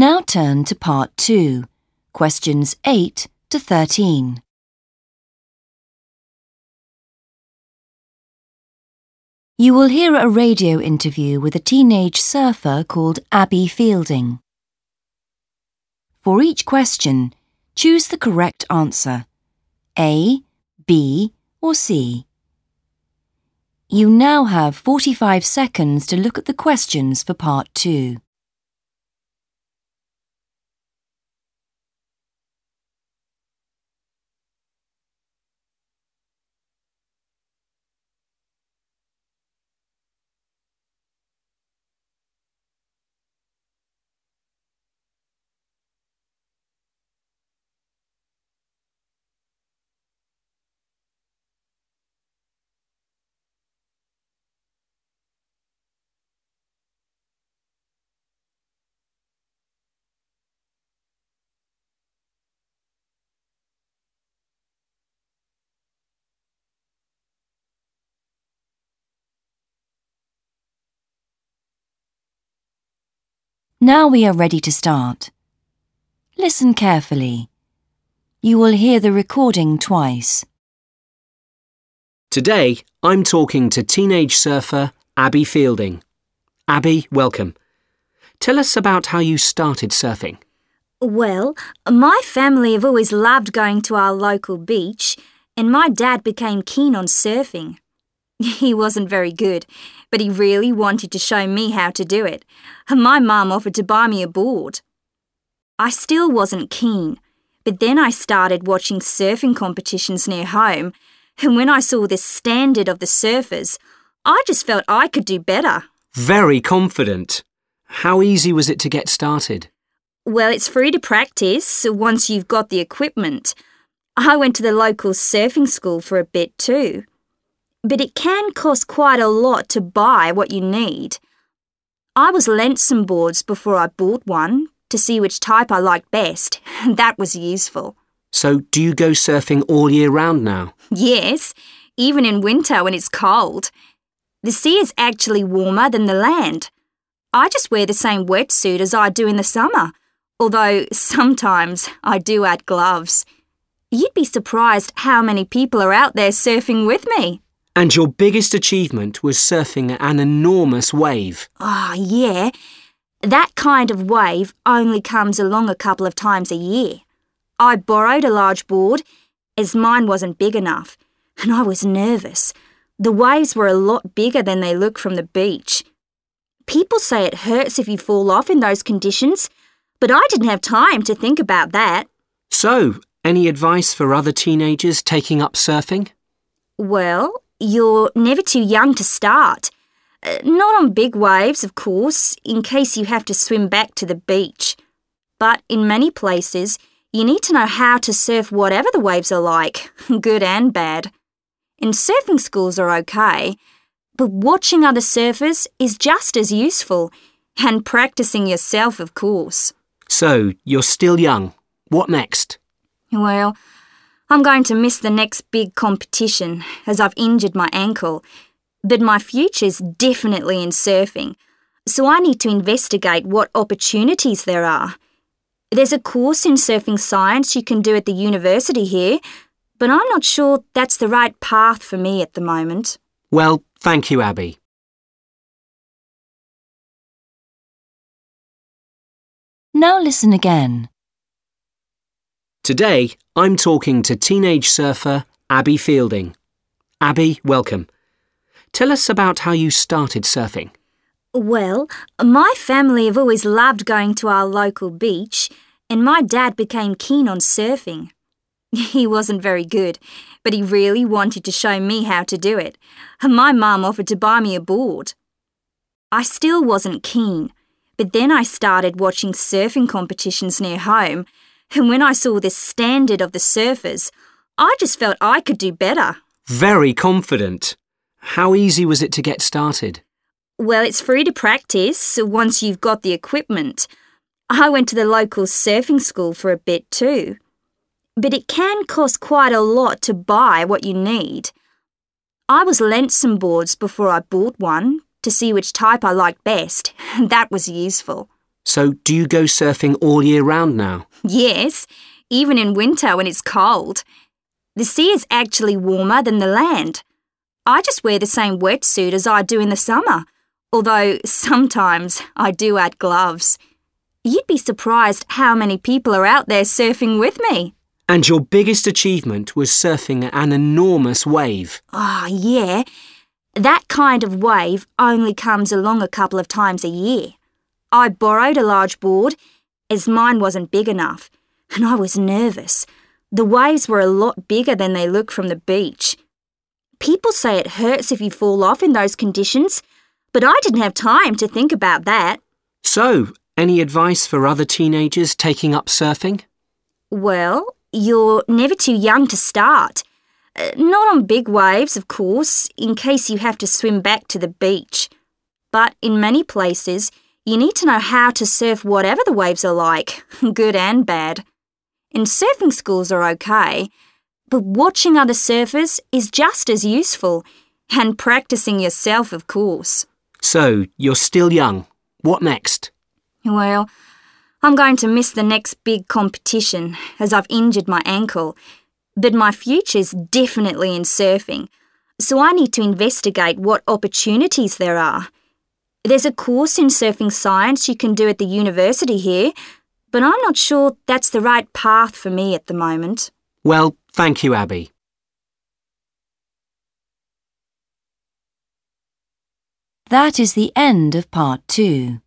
Now turn to Part 2, questions 8 to 13. You will hear a radio interview with a teenage surfer called Abby Fielding. For each question, choose the correct answer, A, B, or C. You now have 45 seconds to look at the questions for Part 2. Now we are ready to start. Listen carefully. You will hear the recording twice. Today, I'm talking to teenage surfer Abby Fielding. Abby, welcome. Tell us about how you started surfing. Well, my family have always loved going to our local beach, and my dad became keen on surfing. He wasn't very good, but he really wanted to show me how to do it, and my mum offered to buy me a board. I still wasn't keen, but then I started watching surfing competitions near home, and when I saw the standard of the surfers, I just felt I could do better. Very confident. How easy was it to get started? Well, it's free to practice once you've got the equipment. I went to the local surfing school for a bit too. But it can cost quite a lot to buy what you need. I was lent some boards before I bought one to see which type I liked best. That was useful. So, do you go surfing all year round now? Yes, even in winter when it's cold. The sea is actually warmer than the land. I just wear the same wetsuit as I do in the summer, although sometimes I do add gloves. You'd be surprised how many people are out there surfing with me. And your biggest achievement was surfing an enormous wave. Oh, yeah. That kind of wave only comes along a couple of times a year. I borrowed a large board, as mine wasn't big enough, and I was nervous. The waves were a lot bigger than they look from the beach. People say it hurts if you fall off in those conditions, but I didn't have time to think about that. So, any advice for other teenagers taking up surfing? Well, you're never too young to start. Not on big waves, of course, in case you have to swim back to the beach. But in many places, you need to know how to surf whatever the waves are like, good and bad. And surfing schools are okay, but watching other surfers is just as useful, and practicing yourself, of course. So, you're still young. What next? Well, I'm going to miss the next big competition as I've injured my ankle, but my future's definitely in surfing, so I need to investigate what opportunities there are. There's a course in surfing science you can do at the university here, but I'm not sure that's the right path for me at the moment. Well, thank you, Abby. Now listen again. Today, I'm talking to teenage surfer Abby Fielding. Abby, welcome. Tell us about how you started surfing. Well, my family have always loved going to our local beach, and my dad became keen on surfing. He wasn't very good, but he really wanted to show me how to do it, and my mum offered to buy me a board. I still wasn't keen, but then I started watching surfing competitions near home, and when I saw the standard of the surfers, I just felt I could do better. Very confident. How easy was it to get started? Well, it's free to practice once you've got the equipment. I went to the local surfing school for a bit too. But it can cost quite a lot to buy what you need. I was lent some boards before I bought one to see which type I liked best. That was useful. So, do you go surfing all year round now? Yes, even in winter when it's cold. The sea is actually warmer than the land. I just wear the same wetsuit as I do in the summer, although sometimes I do add gloves. You'd be surprised how many people are out there surfing with me. And your biggest achievement was surfing an enormous wave. Oh, yeah. That kind of wave only comes along a couple of times a year. I borrowed a large board, as mine wasn't big enough, and I was nervous. The waves were a lot bigger than they look from the beach. People say it hurts if you fall off in those conditions, but I didn't have time to think about that. So, any advice for other teenagers taking up surfing? Well, you're never too young to start. Not on big waves, of course, in case you have to swim back to the beach. But in many places, you need to know how to surf whatever the waves are like, good and bad. And surfing schools are okay, but watching other surfers is just as useful, and practicing yourself, of course. So, you're still young. What next? Well, I'm going to miss the next big competition, as I've injured my ankle. But my future's definitely in surfing, so I need to investigate what opportunities there are. There's a course in surfing science you can do at the university here, but I'm not sure that's the right path for me at the moment. Well, thank you, Abby. That is the end of part 2.